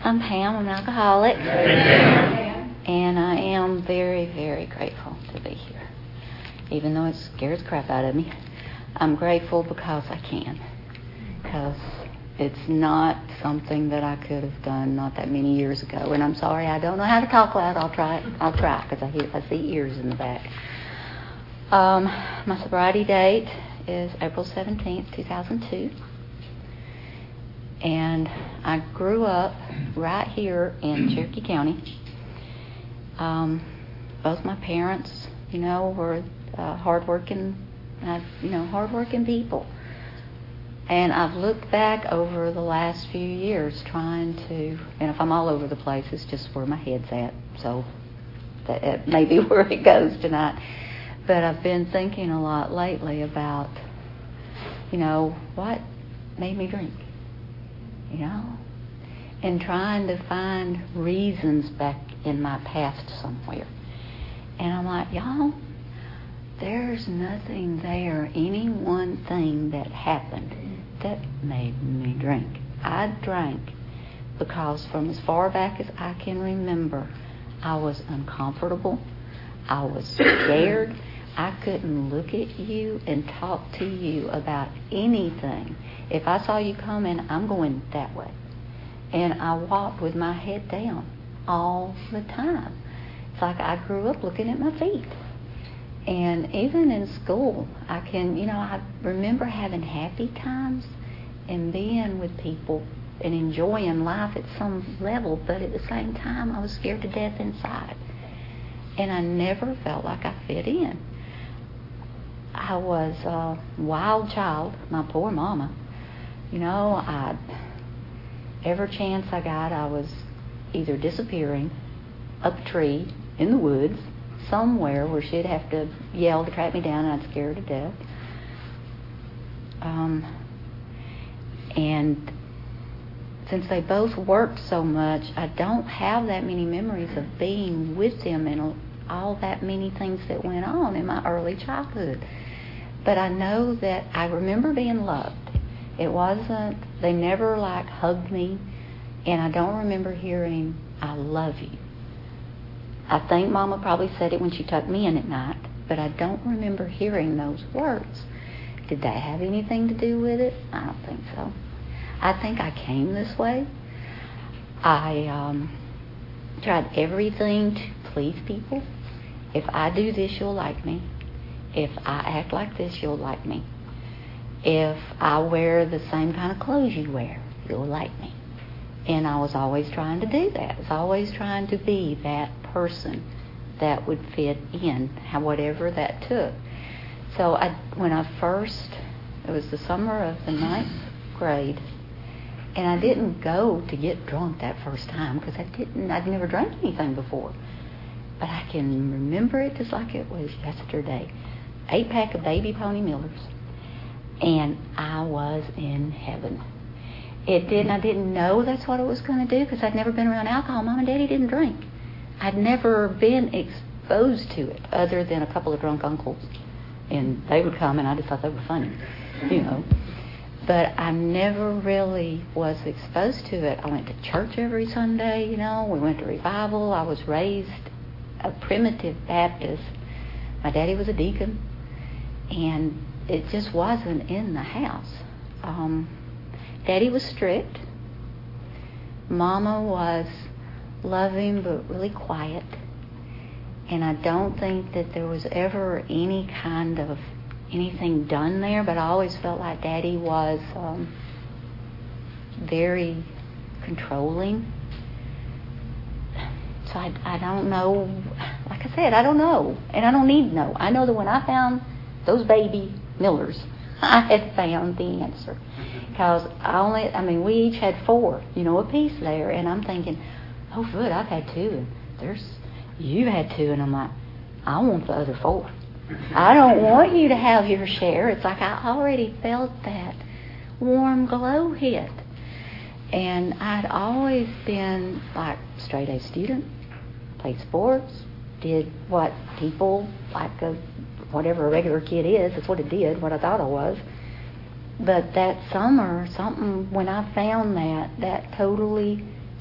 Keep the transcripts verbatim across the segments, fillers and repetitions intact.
I'm Pam. I'm an alcoholic. And I am very, very grateful to be here. Even though it scares the crap out of me, I'm grateful because I can. Because it's not something that I could have done not that many years ago. And I'm sorry, I don't know how to talk loud. I'll try. I'll try because I hear, I see ears in the back. Um, my sobriety date is April seventeenth, two thousand two. And I grew up right here in Cherokee County. Um, both my parents, you know, were uh, hardworking, uh, you know, hardworking people. And I've looked back over the last few years trying to, and if I'm all over the place, it's just where my head's at. So that it may be where it goes tonight. But I've been thinking a lot lately about, you know, what made me drink. You know, and trying to find reasons back in my past somewhere. And I'm like, y'all, there's nothing there, any one thing that happened that made me drink. I drank because from as far back as I can remember, I was uncomfortable. I was scared. I couldn't look at you and talk to you about anything. If I saw you coming, I'm going that way. And I walked with my head down all the time. It's like I grew up looking at my feet. And even in school, I can, you know, I remember having happy times and being with people and enjoying life at some level, but at the same time, I was scared to death inside. And I never felt like I fit in. I was a wild child, my poor mama. You know, I, every chance I got, I was either disappearing up a tree, in the woods, somewhere where she'd have to yell to track me down and I'd scare her to death. Um, and since they both worked so much, I don't have that many memories of being with them and all that many things that went on in my early childhood. But I know that I remember being loved. It wasn't, they never like hugged me, and I don't remember hearing, I love you. I think Mama probably said it when she tucked me in at night, but I don't remember hearing those words. Did that have anything to do with it? I don't think so. I think I came this way. I um, tried everything to please people. If I do this, you'll like me. If I act like this, you'll like me. If I wear the same kind of clothes you wear, you'll like me. And I was always trying to do that. I was always trying to be that person that would fit in, whatever that took. So I, when I first, it was the summer of the ninth grade, and I didn't go to get drunk that first time because I didn't, I'd never drank anything before. But I can remember it just like it was yesterday. Eight pack of Baby Pony Millers, and I was in heaven. It didn't. I didn't know that's what it was going to do because I'd never been around alcohol. Mom and Daddy didn't drink. I'd never been exposed to it other than a couple of drunk uncles, and they would come, and I just thought they were funny, you know. But I never really was exposed to it. I went to church every Sunday, you know. We went to revival. I was raised a primitive Baptist. My daddy was a deacon. And it just wasn't in the house. Um, Daddy was strict. Mama was loving but really quiet. And I don't think that there was ever any kind of anything done there, but I always felt like Daddy was um, very controlling. So I, I don't know. Like I said, I don't know. And I don't need to know. I know that when I found those baby Millers, I had found the answer. Because I only, I mean, we each had four, you know, a piece there. And I'm thinking, oh, good, I've had two. And there's, you had two. And I'm like, I want the other four. I don't want you to have your share. It's like I already felt that warm glow hit. And I'd always been like straight A student, played sports, did what people like a whatever a regular kid is, that's what it did, what I thought I was. But that summer, something, when I found that, that totally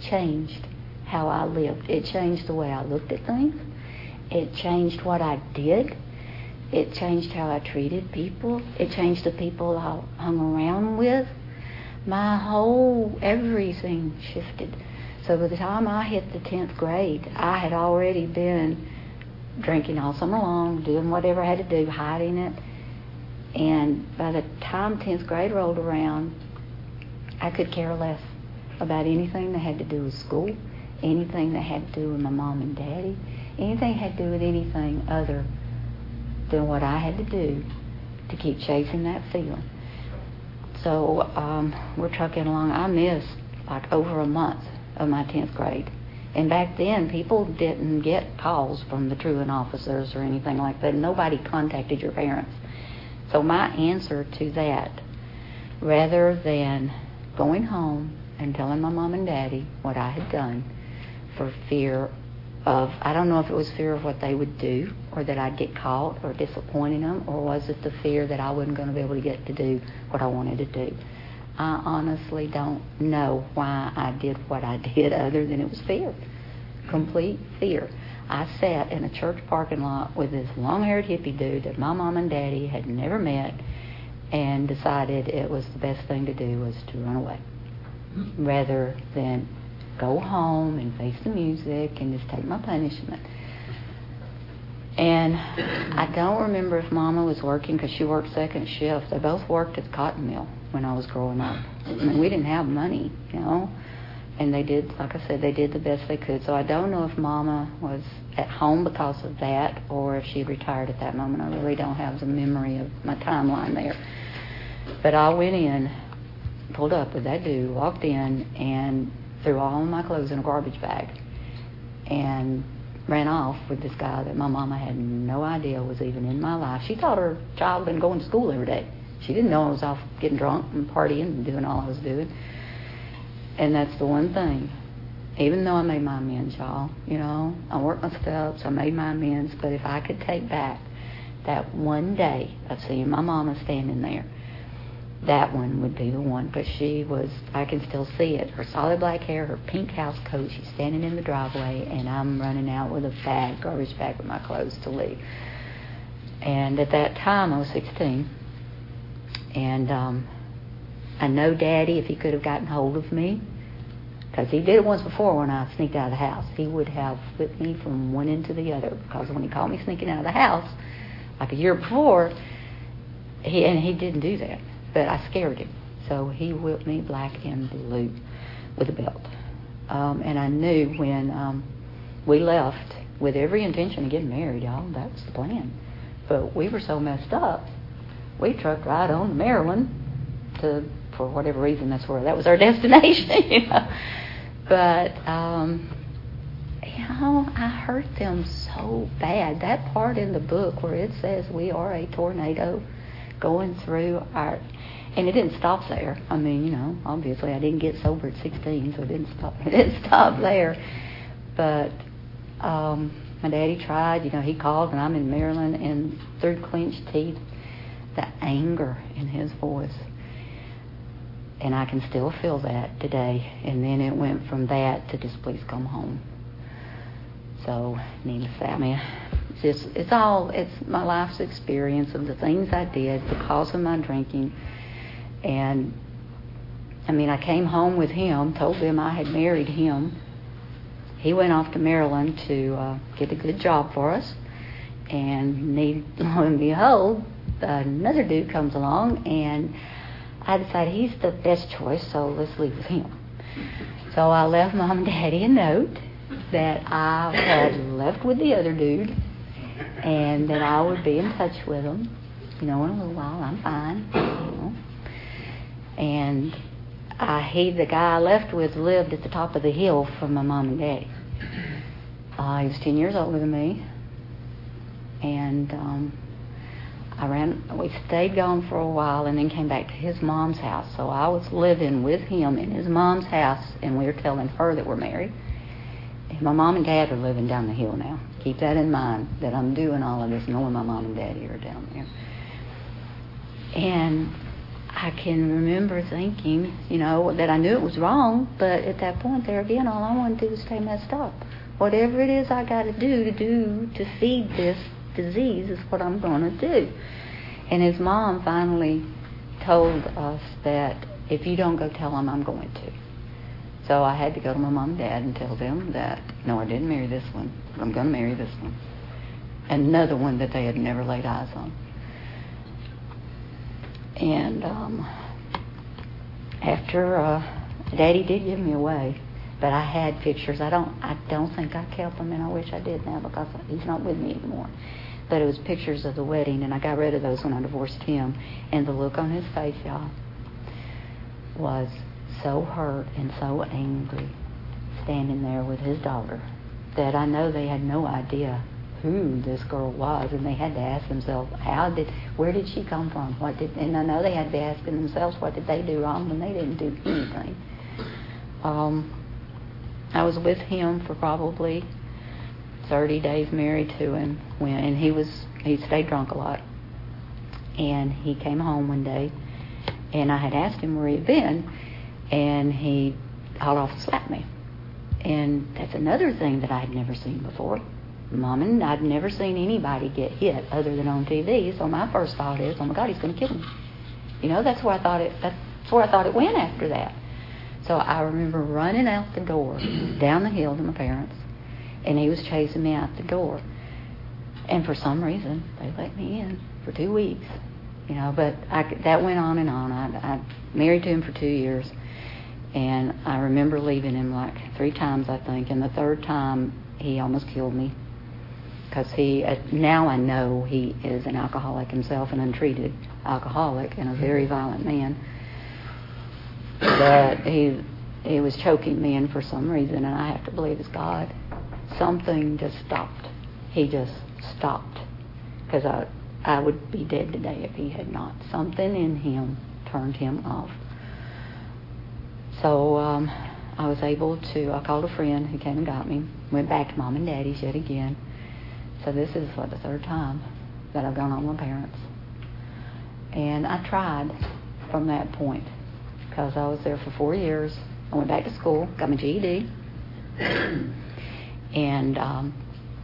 changed how I lived. It changed the way I looked at things. It changed what I did. It changed how I treated people. It changed the people I hung around with. My whole everything shifted. So by the time I hit the tenth grade, I had already been drinking all summer long, doing whatever I had to do, hiding it. And by the time tenth grade rolled around, I could care less about anything that had to do with school, anything that had to do with my mom and daddy, anything that had to do with anything other than what I had to do to keep chasing that feeling. So um, we're trucking along. I missed like over a month of my tenth grade. And back then, people didn't get calls from the truant officers or anything like that. Nobody contacted your parents. So my answer to that, rather than going home and telling my mom and daddy what I had done for fear of, I don't know if it was fear of what they would do or that I'd get caught or disappointing them, or was it the fear that I wasn't going to be able to get to do what I wanted to do. I honestly don't know why I did what I did other than it was fear, complete fear. I sat in a church parking lot with this long-haired hippie dude that my mom and daddy had never met and decided it was the best thing to do was to run away rather than go home and face the music and just take my punishment. And I don't remember if Mama was working because she worked second shift. They both worked at the cotton mill when I was growing up. I mean, we didn't have money, you know. And they did, like I said, they did the best they could. So I don't know if Mama was at home because of that or if she had retired at that moment. I really don't have the memory of my timeline there. But I went in, pulled up with that dude, walked in, and threw all of my clothes in a garbage bag and ran off with this guy that my mama had no idea was even in my life. She thought her child had been going to school every day. She didn't know I was off getting drunk and partying and doing all I was doing. And that's the one thing. Even though I made my amends, y'all, you know, I worked my steps, I made my amends, but if I could take back that one day of seeing my mama standing there, that one would be the one, because she was, I can still see it, her solid black hair, her pink house coat, she's standing in the driveway, and I'm running out with a bag, garbage bag with my clothes to leave. And at that time, I was sixteen, and um, I know Daddy, if he could have gotten hold of me, because he did it once before when I sneaked out of the house, he would have whipped me from one end to the other, because when he caught me sneaking out of the house, like a year before, he and he didn't do that. But I scared him. So he whipped me black and blue with a belt. Um, and I knew when um, we left with every intention of getting married, y'all, that was the plan. But we were so messed up, we trucked right on to Maryland to, for whatever reason, that's where, that was our destination, you know. But, um, you know, I hurt them so bad. That part in the book where it says we are a tornado going through our, and it didn't stop there. I mean, you know, obviously I didn't get sober at sixteen, so it didn't stop. It didn't stop there. But um, my daddy tried. You know, he called, and I'm in Maryland, and through clenched teeth, the anger in his voice, and I can still feel that today. And then it went from that to just please come home. So, needless to say, I mean, it's just, it's all, it's my life's experience of the things I did because of my drinking. And, I mean, I came home with him, told them I had married him. He went off to Maryland to uh, get a good job for us. And need, lo and behold, another dude comes along, and I decided he's the best choice, so let's leave with him. So I left Mom and Daddy a note that I had left with the other dude, and that I would be in touch with him, you know, in a little while. I'm fine, you know. And I, he, the guy I left with, lived at the top of the hill from my mom and daddy. Uh, he was ten years older than me, and um, I ran. We stayed gone for a while, and then came back to his mom's house. So I was living with him in his mom's house, and we were telling her that we're married. My mom and dad are living down the hill now. Keep that in mind, that I'm doing all of this knowing my mom and daddy are down there. And I can remember thinking, you know, that I knew it was wrong, but at that point there again, all I wanted to do was stay messed up. Whatever it is I got to do to do to feed this disease is what I'm going to do. And his mom finally told us that if you don't go tell him, I'm going to. So I had to go to my mom and dad and tell them that, no, I didn't marry this one, but I'm going to marry this one. Another one that they had never laid eyes on. And um, after uh, Daddy did give me away, but I had pictures. I don't. I don't think I kept them, and I wish I did now because he's not with me anymore. But it was pictures of the wedding, and I got rid of those when I divorced him. And the look on his face, y'all, was so hurt and so angry, standing there with his daughter, that I know they had no idea who this girl was, and they had to ask themselves, how did, where did she come from? What did, and I know they had to be asking themselves, what did they do wrong when they didn't do anything. Um, I was with him for probably thirty days, married to him, when, and he was, he stayed drunk a lot. And he came home one day, and I had asked him where he'd been, and he hauled off and slapped me. And that's another thing that I had never seen before. Mom and I'd never seen anybody get hit other than on T V. So my first thought is, oh my God, he's going to kill me. You know, that's where I thought it. That's where I thought it went after that. So I remember running out the door, down the hill to my parents, and he was chasing me out the door. And for some reason, they let me in for two weeks. You know, but I, that went on and on. I, I married to him for two years, and I remember leaving him like three times, I think. And the third time, he almost killed me. Because he, uh, now I know he is an alcoholic himself, an untreated alcoholic, and a very violent man. But he he was choking me in for some reason, and I have to believe it's God. Something just stopped. He just stopped. Because I, I would be dead today if he had not. Something in him turned him off. So um, I was able to, I called a friend who came and got me, went back to Mom and Daddy's yet again. So this is, what, the third time that I've gone home with my parents. And I tried from that point, because I was there for four years. I went back to school, got my G E D. And um,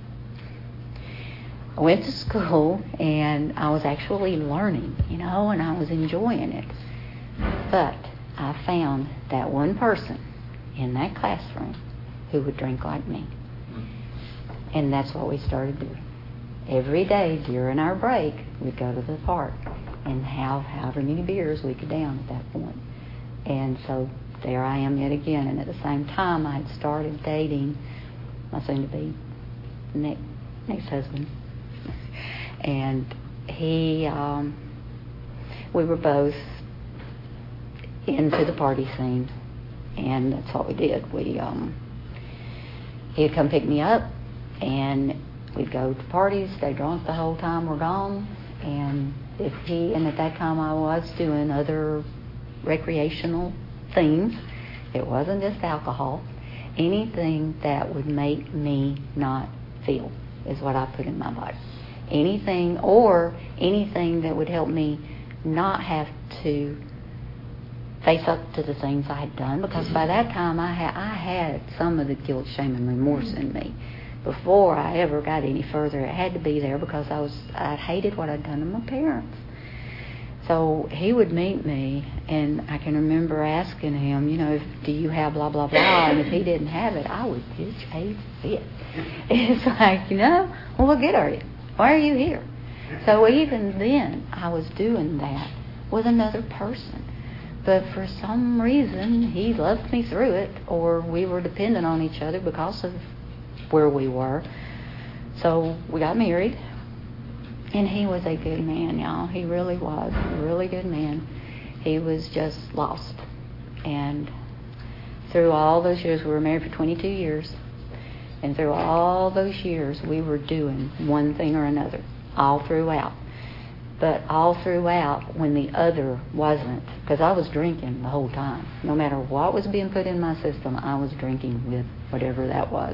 I went to school, and I was actually learning, you know, and I was enjoying it. But I found that one person in that classroom who would drink like me. And that's what we started doing. Every day during our break, we'd go to the park and have however many beers we could down at that point. And so there I am yet again. And at the same time, I had started dating my soon-to-be next, next husband. And he, um, we were both into the party scene. And that's what we did. We, um, he'd come pick me up, and we'd go to parties, stay drunk the whole time we're gone. And if he, and at that time I was doing other recreational things. It wasn't just alcohol. Anything that would make me not feel is what I put in my body. Anything, or anything that would help me not have to face up to the things I had done. Because by that time I had, I had some of the guilt, shame, and remorse in me. Before I ever got any further, it had to be there because I was I hated what I'd done to my parents. So he would meet me, and I can remember asking him, you know, if, do you have blah, blah, blah, and if he didn't have it, I would pitch a fit. It's like, you know, well, what good are you? Why are you here? So even then, I was doing that with another person. But for some reason, he loved me through it, or we were dependent on each other because of where we were. So we got married, and he was a good man, y'all. He really was a really good man. He was just lost. And through all those years, we were married for twenty-two years, and through all those years, we were doing one thing or another, all throughout. But all throughout, when the other wasn't, because I was drinking the whole time. No matter what was being put in my system, I was drinking with whatever that was.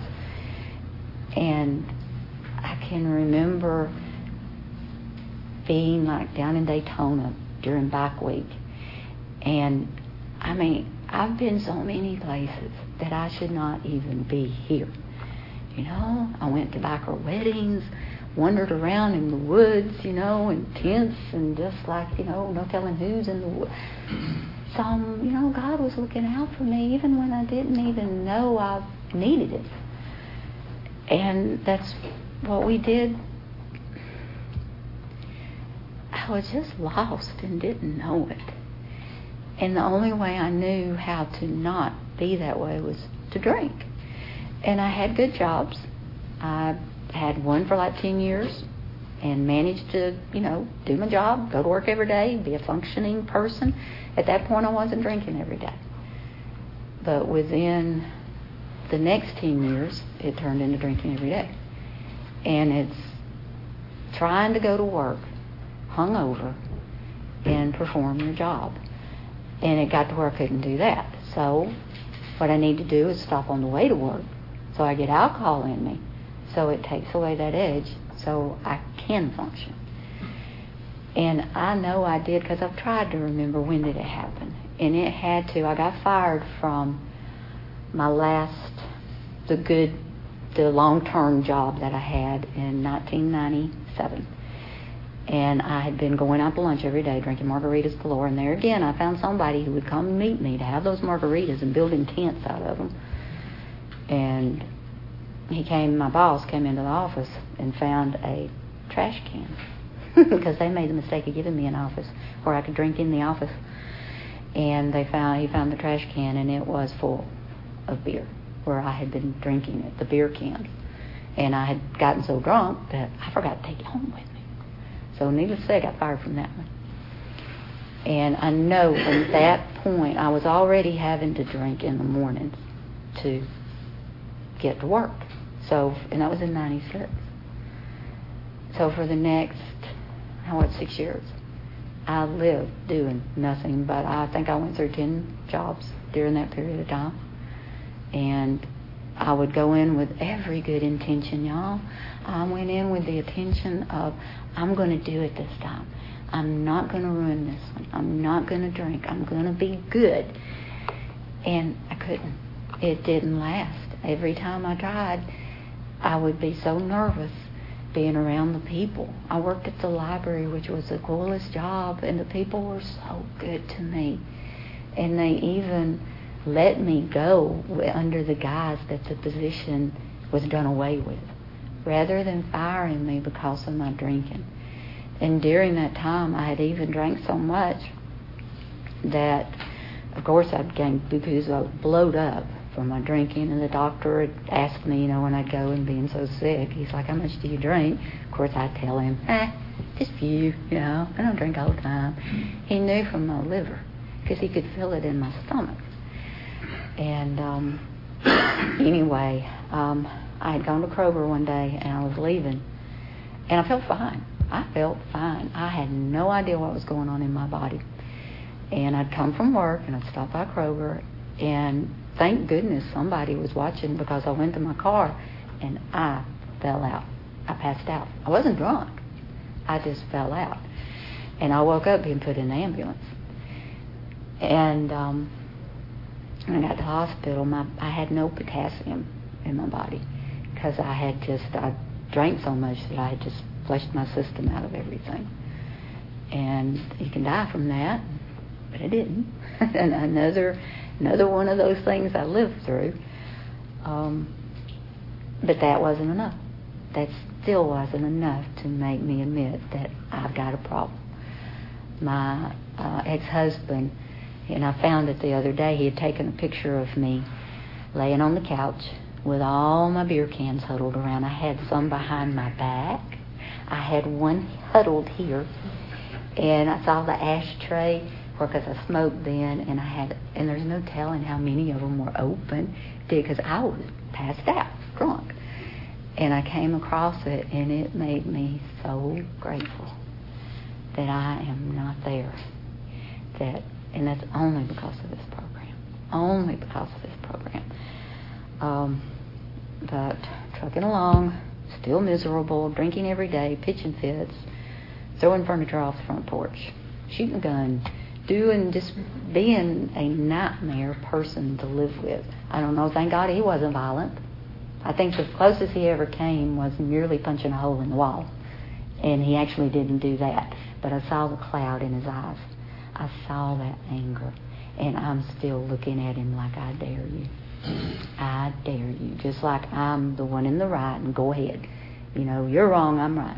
And I can remember being like down in Daytona during bike week, And, I mean, I've been so many places that I should not even be here. You know, I went to biker weddings, wandered around in the woods, you know, in tents, and just like, you know, no telling who's in the woods. So, you know, God was looking out for me even when I didn't even know I needed it. And that's what we did. I was just lost and didn't know it. And the only way I knew how to not be that way was to drink. And I had good jobs. I had one for like ten years and managed to, you know, do my job, go to work every day, be a functioning person. At that point, I wasn't drinking every day. But within the next ten years, it turned into drinking every day. And it's trying to go to work hungover and perform your job. And it got to where I couldn't do that. So what I need to do is stop on the way to work so I get alcohol in me. So it takes away that edge so I can function. And I know I did because I've tried to remember when did it happen. And it had to. I got fired from my last, the good, the long-term job that I had in nineteen ninety-seven. And I had been going out to lunch every day, drinking margaritas galore. And there again, I found somebody who would come meet me to have those margaritas and building tents out of them. And he came, my boss came into the office and found a trash can because they made the mistake of giving me an office where I could drink in the office. And they found he found the trash can, and it was full of beer where I had been drinking it, the beer can. And I had gotten so drunk that I forgot to take it home with me. So needless to say, I got fired from that one. And I know from that point, I was already having to drink in the mornings to get to work. So, and that was in ninety-six. So for the next, how what, six years, I lived doing nothing but, I think I went through ten jobs during that period of time. And I would go in with every good intention, y'all. I went in with the intention of, I'm going to do it this time. I'm not going to ruin this one. I'm not going to drink. I'm going to be good. And I couldn't. It didn't last. Every time I tried, I would be so nervous being around the people. I worked at the library, which was the coolest job, and the people were so good to me. And they even let me go under the guise that the position was done away with, rather than firing me because of my drinking. And during that time, I had even drank so much that, of course, I'd gained because I was blowed up from my drinking. And the doctor had asked me, you know, when I'd go and being so sick, he's like, how much do you drink? Of course, I'd tell him, eh, just a few, you know, I don't drink all the time. He knew from my liver because he could feel it in my stomach. And um, anyway, um, I had gone to Kroger one day and I was leaving, and I felt fine. I felt fine. I had no idea what was going on in my body. And I'd come from work and I'd stop by Kroger, and thank goodness somebody was watching because I went to my car and I fell out. I passed out. I wasn't drunk. I just fell out. And I woke up being put in the ambulance. And um, when I got to the hospital, my, I had no potassium in my body because I had just, I drank so much that I had just flushed my system out of everything. And you can die from that, but I didn't. And another another one of those things I lived through. Um, but that wasn't enough. That still wasn't enough to make me admit that I've got a problem. My uh, ex-husband, and I found it the other day, he had taken a picture of me laying on the couch with all my beer cans huddled around. I had some behind my back. I had one huddled here, and I saw the ashtray because I smoked then, and I had, and there's no telling how many of them were open because I was passed out, drunk. And I came across it, and it made me so grateful that I am not there. That, and that's only because of this program. Only because of this program. Um, but trucking along, still miserable, drinking every day, pitching fits, throwing furniture off the front porch, shooting a gun, doing, just being a nightmare person to live with. I don't know, thank God he wasn't violent. I think the closest he ever came was merely punching a hole in the wall. And he actually didn't do that. But I saw the cloud in his eyes. I saw that anger. And I'm still looking at him like, I dare you. I dare you. Just like I'm the one in the right, and go ahead. You know, you're wrong, I'm right.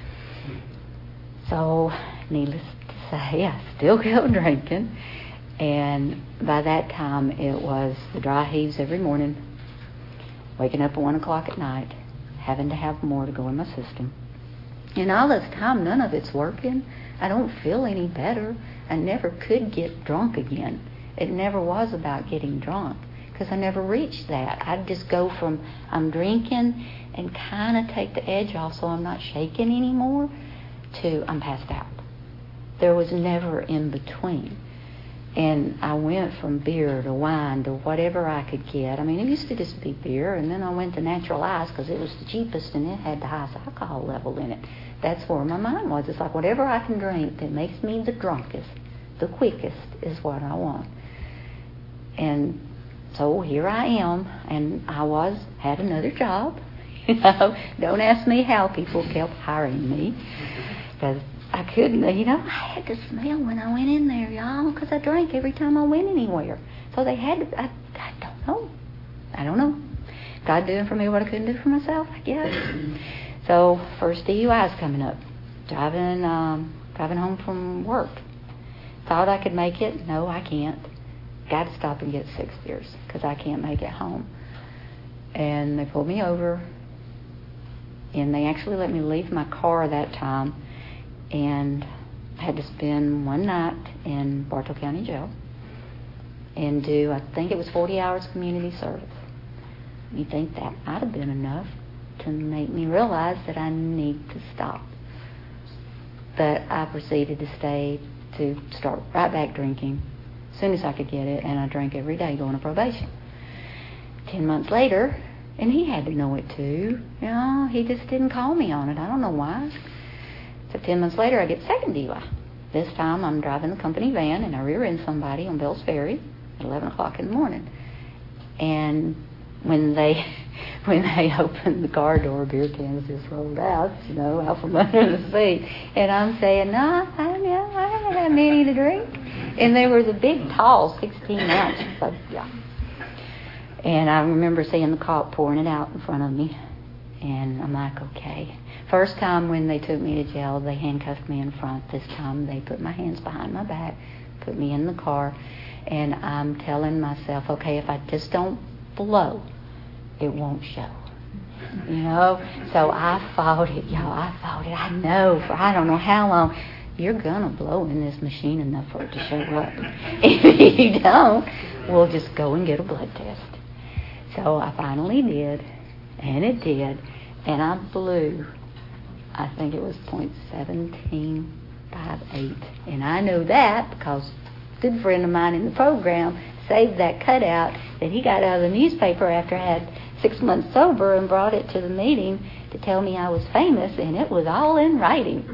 So, needless to say, I still kept drinking. And by that time, it was the dry heaves every morning, waking up at one o'clock at night, having to have more to go in my system. And all this time, none of it's working. I don't feel any better. I never could get drunk again. It never was about getting drunk, because I never reached that. I'd just go from I'm drinking and kind of take the edge off so I'm not shaking anymore to I'm passed out. There was never in between. And I went from beer to wine to whatever I could get. I mean, it used to just be beer, and then I went to natural ice because it was the cheapest and it had the highest alcohol level in it. That's where my mind was. It's like whatever I can drink that makes me the drunkest, the quickest, is what I want. And so here I am, and I was had another job. You know, don't ask me how people kept hiring me, because I couldn't, you know, I had to smell when I went in there, y'all, because I drank every time I went anywhere. So they had to, I, I don't know. I don't know. God doing for me what I couldn't do for myself, I guess. So first D U I's coming up. Driving, um, driving home from work. Thought I could make it. No, I can't. Got to stop and get six beers because I can't make it home. And they pulled me over, and they actually let me leave my car that time, and I had to spend one night in Bartow County Jail and do, I think it was forty hours community service. You think that might have been enough to make me realize that I need to stop. But I proceeded to stay, to start right back drinking as soon as I could get it, and I drank every day going to probation. Ten months later, and he had to know it too, you know, he just didn't call me on it. I don't know why. So ten months later, I get second D U I. This time, I'm driving the company van, and I rear-end somebody on Bells Ferry at eleven o'clock in the morning. And when they when they opened the car door, beer cans just rolled out, you know, out from under the seat. And I'm saying, no, I, no, I haven't had many to drink. And they were the big, tall, sixteen ounce. So, yeah. And I remember seeing the cop pouring it out in front of me. And I'm like, okay. First time when they took me to jail, they handcuffed me in front. This time they put my hands behind my back, put me in the car. And I'm telling myself, okay, if I just don't blow, it won't show. You know? So I fought it, y'all. I fought it. I know for I don't know how long. You're going to blow in this machine enough for it to show up. If you don't, we'll just go and get a blood test. So I finally did, and it did, and I blew, I think it was point one seven five eight. And I know that because a good friend of mine in the program saved that cutout that he got out of the newspaper after I had six months sober and brought it to the meeting to tell me I was famous, and it was all in writing.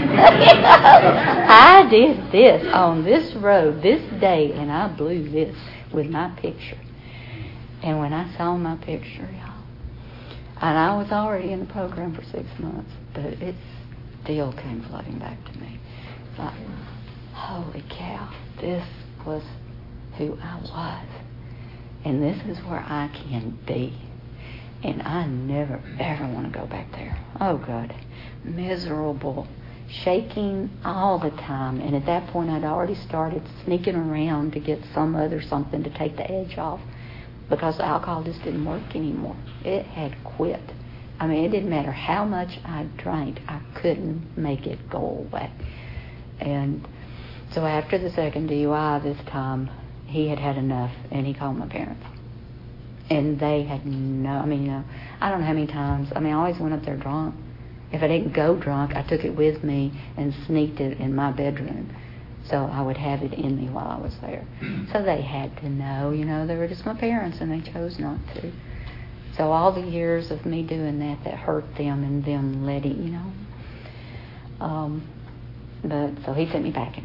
I did this on this road this day, and I blew this with my picture. And when I saw my picture, y'all, and I was already in the program for six months, but it still came flooding back to me. It's like, holy cow, this was who I was. And this is where I can be. And I never, ever want to go back there. Oh, God. Miserable. Shaking all the time. And at that point, I'd already started sneaking around to get some other something to take the edge off, because the alcohol just didn't work anymore. It had quit. I mean, it didn't matter how much I drank. I couldn't make it go away. And so after the second D U I this time, he had had enough, and he called my parents. And they had no, I mean, you know, I don't know how many times. I mean, I always went up there drunk. If I didn't go drunk, I took it with me and sneaked it in my bedroom. So I would have it in me while I was there. So they had to know, you know, they were just my parents, and they chose not to. So all the years of me doing that, that hurt them, and them letting, you know. Um, but so he sent me packing.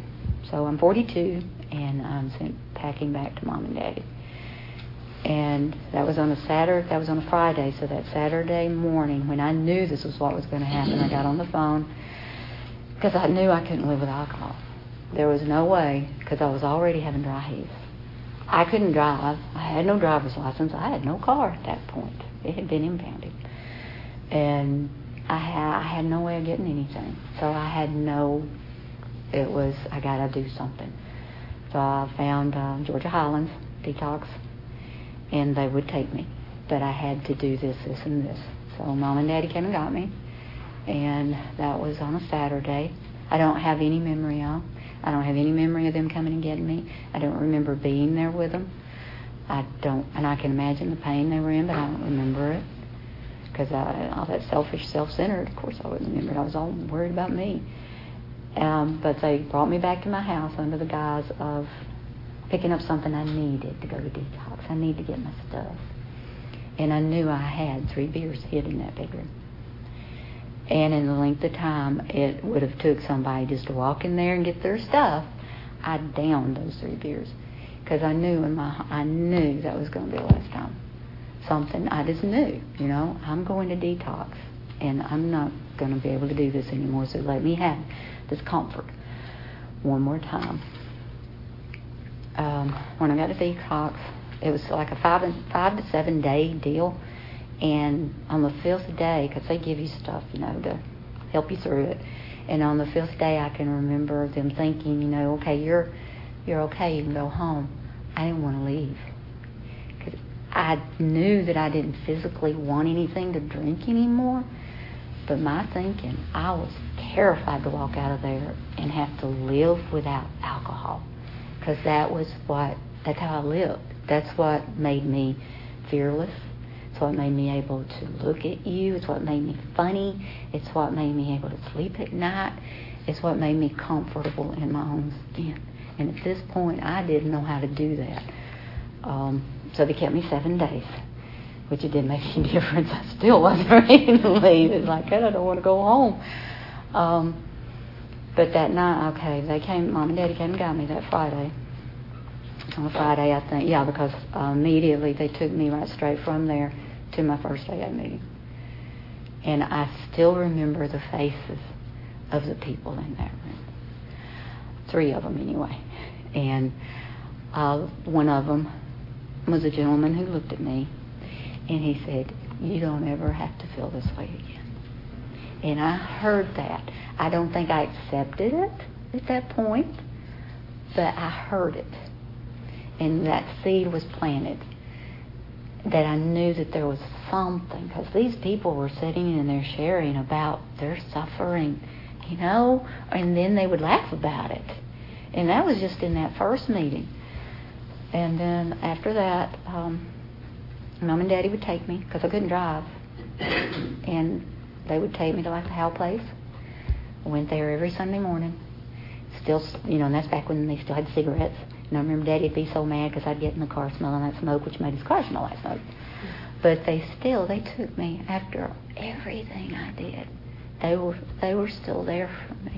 So I'm forty-two, and I'm sent packing back to Mom and Daddy. And that was on a Saturday, that was on a Friday, so that Saturday morning, when I knew this was what was going to happen, I got on the phone, because I knew I couldn't live with alcohol. There was no way, because I was already having dry heaves. I couldn't drive. I had no driver's license. I had no car at that point. It had been impounded. And I had, I had no way of getting anything. So I had no, it was, I got to do something. So I found uh, Georgia Highlands Detox, and they would take me. But I had to do this, this, and this. So Mom and Daddy came and got me, and that was on a Saturday. I don't have any memory of. I don't have any memory of them coming and getting me. I don't remember being there with them. I don't, and I can imagine the pain they were in, but I don't remember it. Because all that selfish, self-centered, of course I wouldn't remember it. I was all worried about me. Um, but they brought me back to my house under the guise of picking up something I needed to go to detox. I need to get my stuff. And I knew I had three beers hid in that bedroom. And in the length of time it would have took somebody just to walk in there and get their stuff, I downed those three beers. Because I knew in my, I knew that was going to be the last time. Something, I just knew, you know, I'm going to detox. And I'm not going to be able to do this anymore, so let me have this comfort one more time. Um, when I got to detox, it was like a five, and, five to seven day deal. And on the fifth day, because they give you stuff, you know, to help you through it. And on the fifth day, I can remember them thinking, you know, okay, you're you're okay, you can go home. I didn't want to leave. Because I knew that I didn't physically want anything to drink anymore. But my thinking, I was terrified to walk out of there and have to live without alcohol. Because that was what, that's how I lived. That's what made me fearless. It's what made me able to look at you. It's what made me funny. It's what made me able to sleep at night. It's what made me comfortable in my own skin. And at this point, I didn't know how to do that. Um, so they kept me seven days, which it didn't make any difference. I still wasn't ready to leave. It's like, I don't want to go home. Um, but that night, okay, they came, Mom and Daddy came and got me that Friday. On a Friday, I think, yeah, because uh, immediately they took me right straight from there to my first A A meeting. And I still remember the faces of the people in that room. Three of them, anyway. And uh, one of them was a gentleman who looked at me, and he said, you don't ever have to feel this way again. And I heard that. I don't think I accepted it at that point, but I heard it. And that seed was planted, that I knew that there was something, because these people were sitting and they're sharing about their suffering, you know, and then they would laugh about it. And that was just in that first meeting. And then after that, um, Mom and Daddy would take me, because I couldn't drive, and they would take me to like the Howell place. I went there every Sunday morning. Still, you know, and that's back when they still had cigarettes. And I remember Daddy would be so mad because I'd get in the car smelling that smoke, which made his car smell like smoke. But they still, they took me after everything I did. They were, they were still there for me.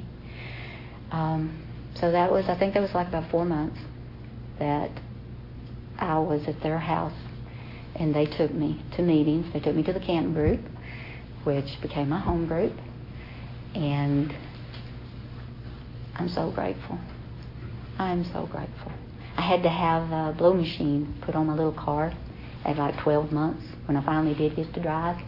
Um, so that was, I think that was like about four months that I was at their house, and they took me to meetings. They took me to the Canton group, which became my home group, and I'm so grateful. I'm so grateful. I had to have a blow machine put on my little car at like twelve months when I finally did get to drive.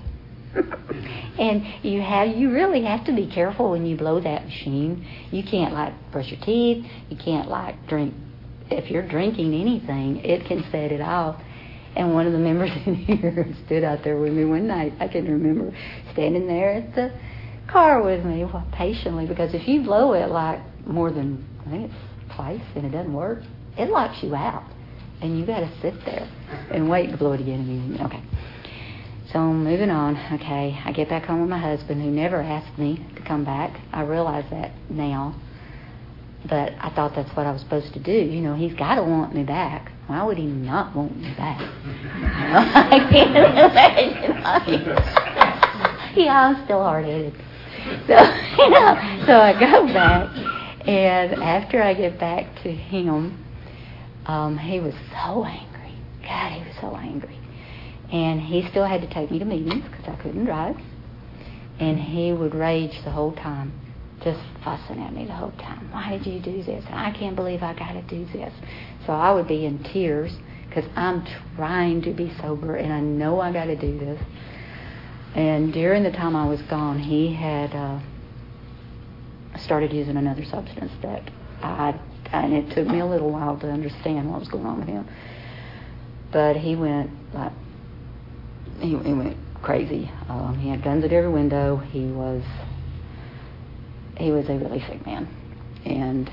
And you have, you really have to be careful when you blow that machine. You can't like brush your teeth. You can't like drink. If you're drinking anything, it can set it off. And one of the members in here stood out there with me one night. I can remember standing there at the car with me patiently, because if you blow it like more than, I think it's twice and it doesn't work, it locks you out, and you got to sit there and wait to blow it again. Okay, so moving on. Okay, I get back home with my husband, who never asked me to come back. I realize that now, but I thought that's what I was supposed to do. You know, he's got to want me back. Why would he not want me back? I can't imagine. Yeah, I'm still hard-headed. So, you know, so I go back. And after I get back to him, um, he was so angry. God, he was so angry. And he still had to take me to meetings because I couldn't drive. And he would rage the whole time, just fussing at me the whole time. Why did you do this? And I can't believe I got to do this. So I would be in tears because I'm trying to be sober and I know I got to do this. And during the time I was gone, he had uh, started using another substance that I, and it took me a little while to understand what was going on with him. But he went like, he, he went crazy. Um, he had guns at every window. He was, he was a really sick man, and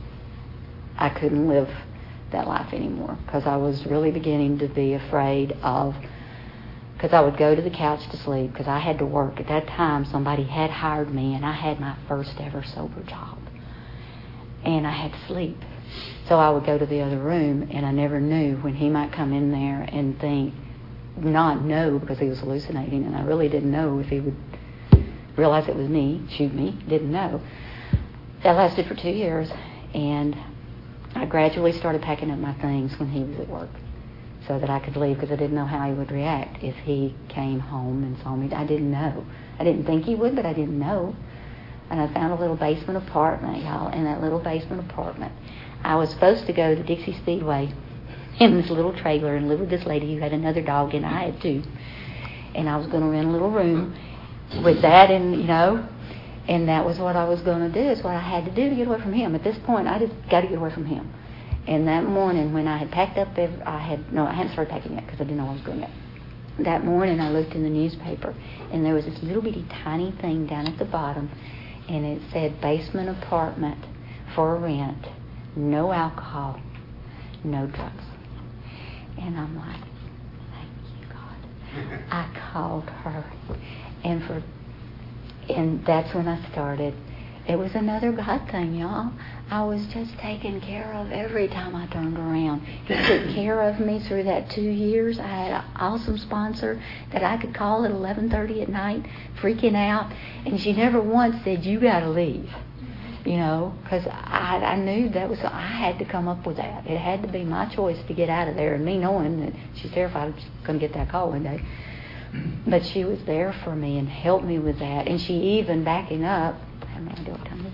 I couldn't live that life anymore because I was really beginning to be afraid of. Because I would go to the couch to sleep because I had to work. At that time, somebody had hired me, and I had my first ever sober job. And I had to sleep. So I would go to the other room, and I never knew when he might come in there and think, not know because he was hallucinating, and I really didn't know if he would realize it was me, shoot me, didn't know. That lasted for two years, and I gradually started packing up my things when he was at work, so that I could leave because I didn't know how he would react if he came home and saw me. I didn't know. I didn't think he would, but I didn't know. And I found a little basement apartment, y'all. In that little basement apartment, I was supposed to go to Dixie Speedway in this little trailer and live with this lady who had another dog, and I had two. And I was going to rent a little room with that, and you know, and that was what I was going to do. It's what I had to do to get away from him. At this point, I just got to get away from him. And that morning, when I had packed up, every, I had no, I hadn't started packing yet because I didn't know what I was doing yet. That morning, I looked in the newspaper, and there was this little bitty tiny thing down at the bottom, and it said basement apartment for rent, no alcohol, no drugs. And I'm like, thank you, God. I called her, and for, and that's when I started. It was another God thing, y'all. I was just taken care of every time I turned around. He took care of me through that two years. I had an awesome sponsor that I could call at eleven thirty at night, freaking out, and she never once said, you got to leave, you know, because I, I knew that was, I had to come up with that. It had to be my choice to get out of there, and me knowing that she's terrified she's going to get that call one day. But she was there for me and helped me with that, and she even, backing up, I have no idea what time it is.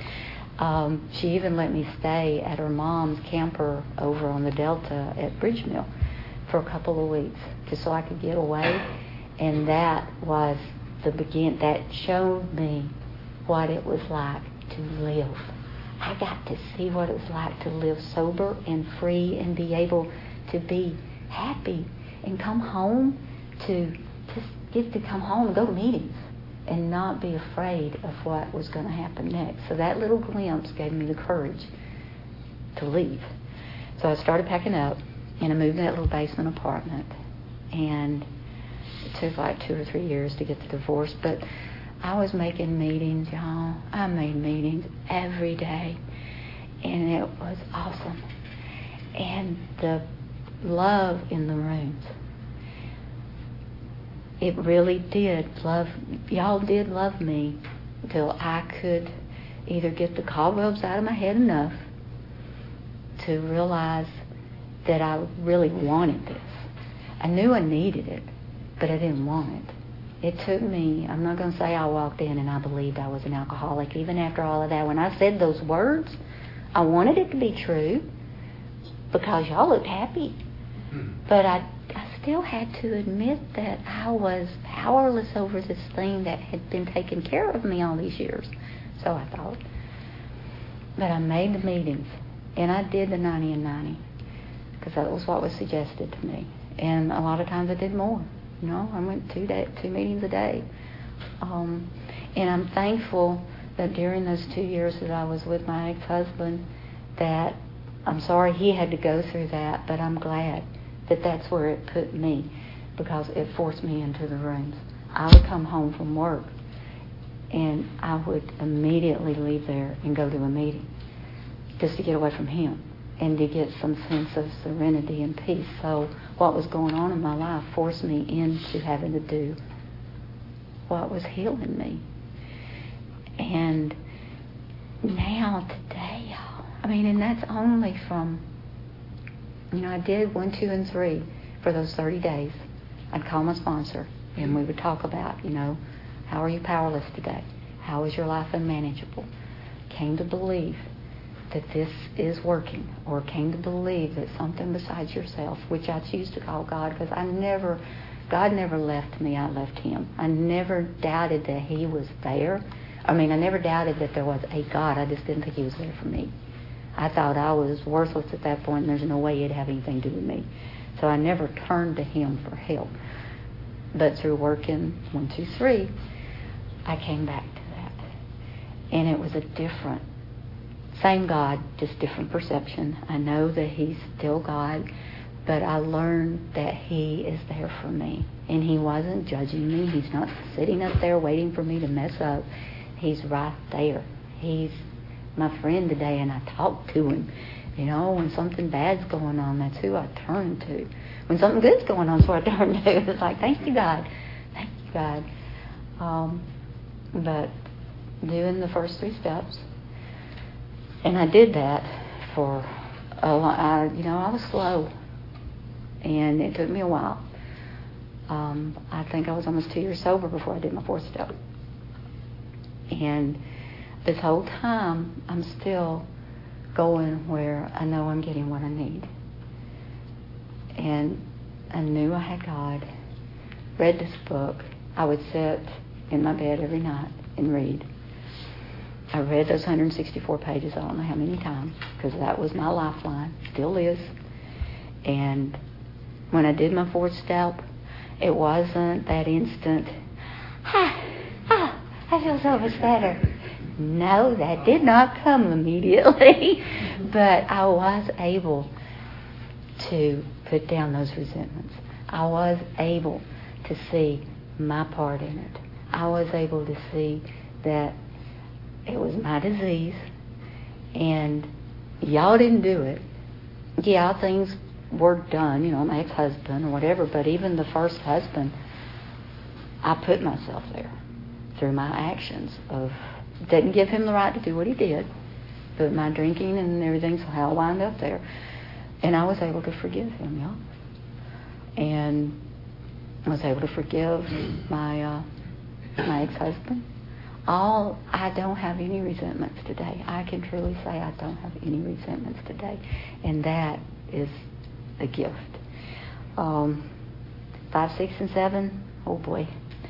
Um, she even let me stay at her mom's camper over on the Delta at Bridge Mill for a couple of weeks, just so I could get away. And that was the begin. That showed me what it was like to live. I got to see what it was like to live sober and free and be able to be happy and come home to just get to come home and go to meetings and not be afraid of what was going to happen next. So that little glimpse gave me the courage to leave. So I started packing up, and I moved in that little basement apartment. And it took like two or three years to get the divorce, but I was making meetings, y'all. I made meetings every day, and it was awesome. And the love in the rooms, it really did love, y'all did love me until I could either get the cobwebs out of my head enough to realize that I really wanted this. I knew I needed it, but I didn't want it. It took me, I'm not going to say I walked in and I believed I was an alcoholic. Even after all of that, when I said those words, I wanted it to be true because y'all looked happy. But I I still had to admit that I was powerless over this thing that had been taking care of me all these years. So I thought. But I made the meetings, and I did the ninety and ninety, because that was what was suggested to me. And a lot of times I did more. You know, I went two day, two meetings a day. Um, and I'm thankful that during those two years that I was with my ex-husband, that I'm sorry he had to go through that, but I'm glad that that's where it put me, because it forced me into the rooms. I would come home from work, and I would immediately leave there and go to a meeting just to get away from him and to get some sense of serenity and peace. So what was going on in my life forced me into having to do what was healing me. And now, today, y'all, I mean, and that's only from, you know, I did one, two, and three for those thirty days. I'd call my sponsor, and we would talk about, you know, how are you powerless today? How is your life unmanageable? Came to believe that this is working, or came to believe that something besides yourself, which I choose to call God, because I never, God never left me, I left Him. I never doubted that He was there. I mean, I never doubted that there was a God. I just didn't think He was there for me. I thought I was worthless at that point, and there's no way He'd have anything to do with me. So I never turned to Him for help. But through working one, two, three, I came back to that. And it was a different, same God, just different perception. I know that He's still God, but I learned that He is there for me. And He wasn't judging me. He's not sitting up there waiting for me to mess up. He's right there. He's my friend today, and I talk to Him. You know, when something bad's going on, that's who I turn to. When something good's going on, that's what I turn to. It's like, thank you, God. Thank you, God. Um, but doing the first three steps, and I did that for a lot. I, you know, I was slow, and it took me a while. Um, I think I was almost two years sober before I did my fourth step. And this whole time, I'm still going where I know I'm getting what I need. And I knew I had God. Read this book. I would sit in my bed every night and read. I read those one hundred sixty-four pages, I don't know how many times, because that was my lifeline, still is. And when I did my fourth step, it wasn't that instant, ah, ah, I feel so much better. No, that did not come immediately. But I was able to put down those resentments. I was able to see my part in it. I was able to see that it was my disease, and y'all didn't do it. Yeah, things were done, you know, my ex-husband or whatever, but even the first husband, I put myself there through my actions of, didn't give him the right to do what he did, but my drinking and everything, so how I wound up there. And I was able to forgive him, y'all. And I was able to forgive my uh, my ex-husband. All, I don't have any resentments today. I can truly say I don't have any resentments today. And that is a gift. Um, five, six, and seven, oh boy.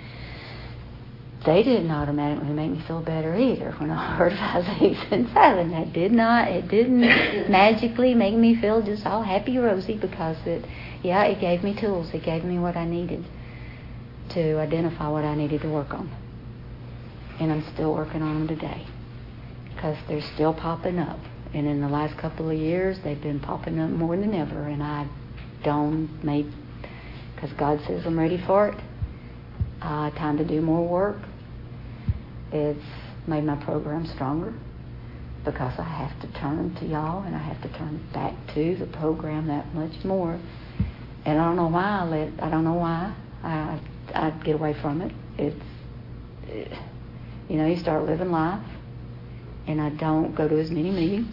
They didn't automatically make me feel better either when I heard five, six, and seven. That did not, it didn't magically make me feel just all happy rosy, because it, yeah, it gave me tools. It gave me what I needed to identify what I needed to work on. And I'm still working on them today, because they're still popping up. And in the last couple of years, they've been popping up more than ever. And I don't make, because God says I'm ready for it. Uh, time to do more work. It's made my program stronger, because I have to turn to y'all, and I have to turn back to the program that much more. And I don't know why I let, I don't know why I, I get away from it. It's, it, you know, you start living life, and I don't go to as many meetings.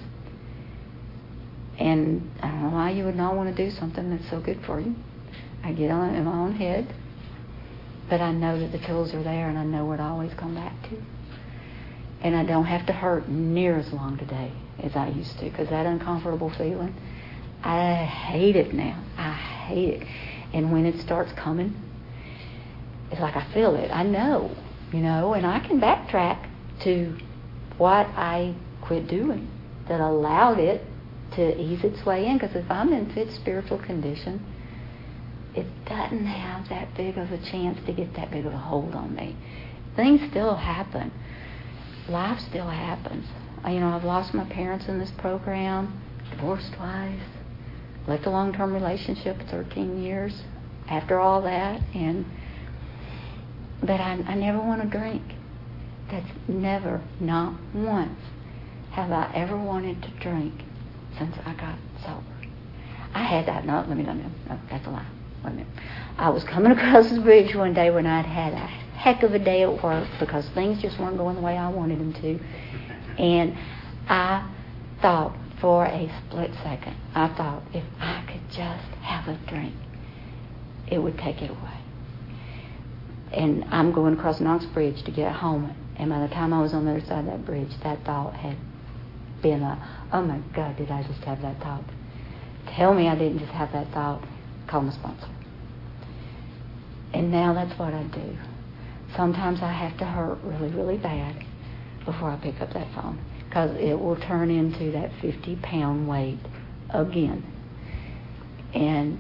And I don't know why you would not want to do something that's so good for you. I get on in my own head. But I know that the tools are there, and I know what I always come back to. And I don't have to hurt near as long today as I used to, because that uncomfortable feeling, I hate it now. I hate it. And when it starts coming, it's like I feel it. I know, you know, and I can backtrack to what I quit doing that allowed it to ease its way in. Because if I'm in fit spiritual condition, it doesn't have that big of a chance to get that big of a hold on me. Things still happen. Life still happens. You know, I've lost my parents in this program, divorced twice, left a long-term relationship for thirteen years after all that, and but I, I never want to drink. That's never, not once, have I ever wanted to drink since I got sober. I had that, no, let me, let me, no, that's a lie. Wait a minute. I was coming across the bridge one day when I'd had a heck of a day at work, because things just weren't going the way I wanted them to. And I thought for a split second, I thought if I could just have a drink, it would take it away. And I'm going across Knox Bridge to get home. And by the time I was on the other side of that bridge, that thought had been a, oh my God, did I just have that thought? Tell me I didn't just have that thought. Call my sponsor. And now that's what I do. Sometimes I have to hurt really, really bad before I pick up that phone, because it will turn into that fifty pound weight again. And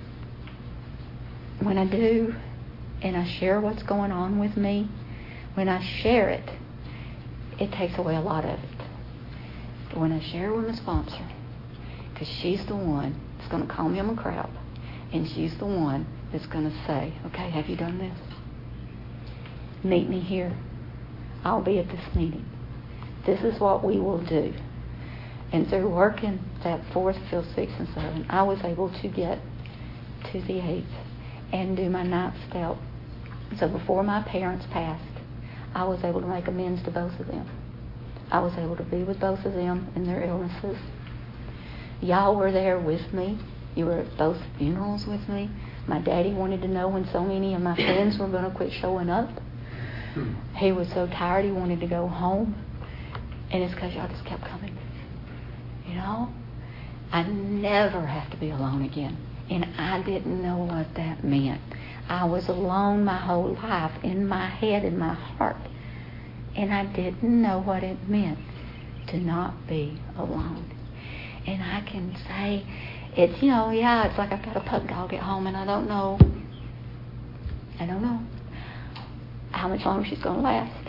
when I do, and I share what's going on with me, when I share it, it takes away a lot of it. But when I share with my sponsor, because she's the one that's going to call me on my crap, and she's the one that's going to say, okay, have you done this? Meet me here. I'll be at this meeting. This is what we will do. And through working that fourth, fifth, sixth, and seventh, I was able to get to the eighth and do my ninth step. So before my parents passed, I was able to make amends to both of them. I was able to be with both of them in their illnesses. Y'all were there with me. You were at both funerals with me. My daddy wanted to know when so many of my friends were going to quit showing up. He was so tired he wanted to go home. And it's because y'all just kept coming. You know? I never have to be alone again. And I didn't know what that meant. I was alone my whole life, in my head, in my heart. And I didn't know what it meant to not be alone. And I can say, it's, you know, yeah, it's like I've got a pug dog at home and I don't know, I don't know how much longer she's going to last.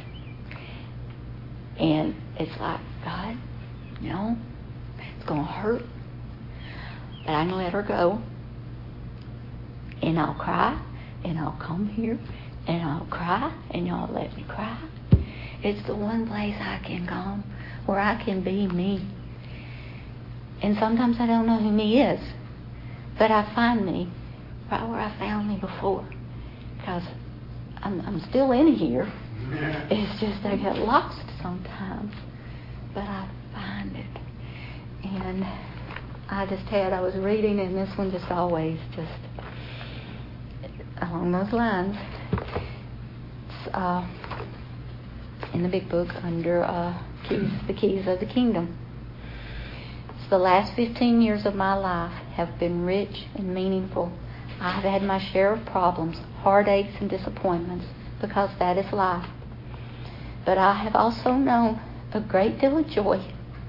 And it's like, God, you know, it's going to hurt. But I'm going to let her go. And I'll cry. And I'll come here. And I'll cry. And y'all let me cry. It's the one place I can come where I can be me. And sometimes I don't know who me is. But I find me right where I found me before. Because I'm, I'm still in here. It's just I get lost sometimes. But I find it. And I just had, I was reading, and this one just always just along those lines. It's uh, in the big book under uh, keys, the Keys of the Kingdom. It's the last fifteen years of my life have been rich and meaningful. I have had my share of problems, heartaches, and disappointments, because that is life. But I have also known a great deal of joy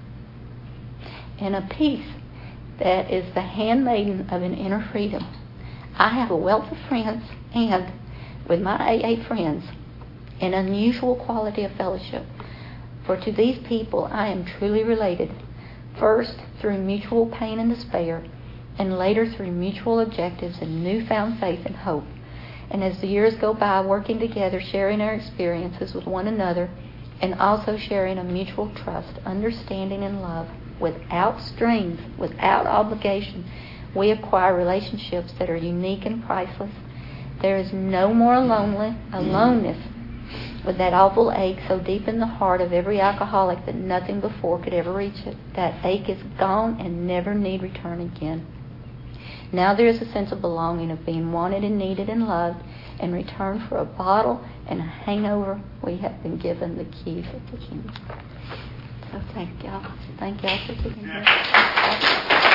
and a peace that is the handmaiden of an inner freedom. I have a wealth of friends, and with my A A friends, an unusual quality of fellowship. For to these people I am truly related, first through mutual pain and despair, and later through mutual objectives and newfound faith and hope. And as the years go by, working together, sharing our experiences with one another, and also sharing a mutual trust, understanding, and love, without strings, without obligation, we acquire relationships that are unique and priceless. There is no more lonely, aloneness with that awful ache so deep in the heart of every alcoholic that nothing before could ever reach it. That ache is gone and never need return again. Now there is a sense of belonging, of being wanted and needed and loved. In return for a bottle and a hangover, we have been given the keys of the kingdom. So thank y'all. Thank y'all for being here.